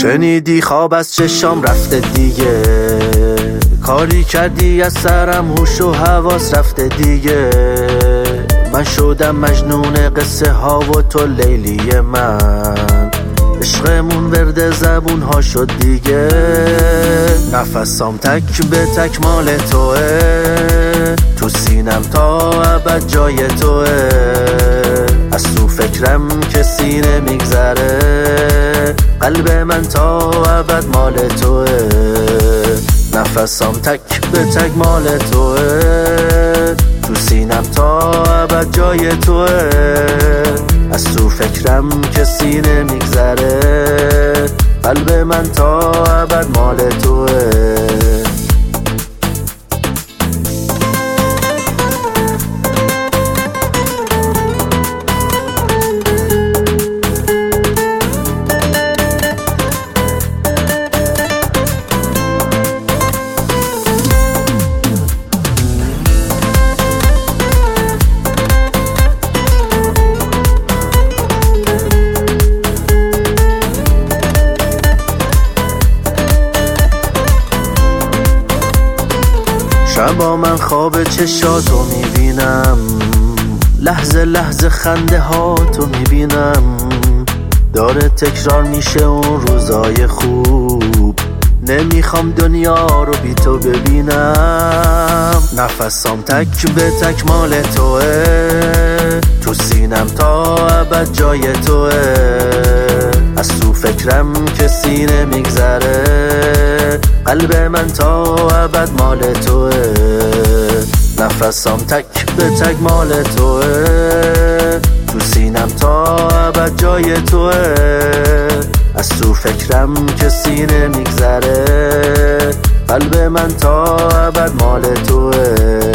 شنیدی خواب از چشام رفته دیگه، کاری کردی از سرم هوش و حواس رفته دیگه. من شدم مجنون قصه ها و تو لیلی من، عشقمون ورد زبون ها شد دیگه. نفسام تک به تک مال توه، تو سینم تا ابد جای توه. از تو فکرم کسی نمیگذره، قلب من تا ابد مال توه. نفسام تک به تک مال توه، تو سینم تا ابد جای توه. از تو فکرم کسی نمیگذره، قلب من تا ابد مال توه. شبا من خواب چشاتو میبینم، لحظه لحظه خنده ها تو میبینم. داره تکرار میشه اون روزای خوب، نمیخوام دنیا رو بی تو ببینم. نفسام تک به تک مال توه، تو سینم تا ابد جای توه. از تو فکرم کسی نمیگذره، قلب من تا ابد مال توه. نفسام تک به تک مال توه، تو سینم تا ابد جای توه. از تو فکرم کسی نمیگذره، قلب من تا ابد مال توه.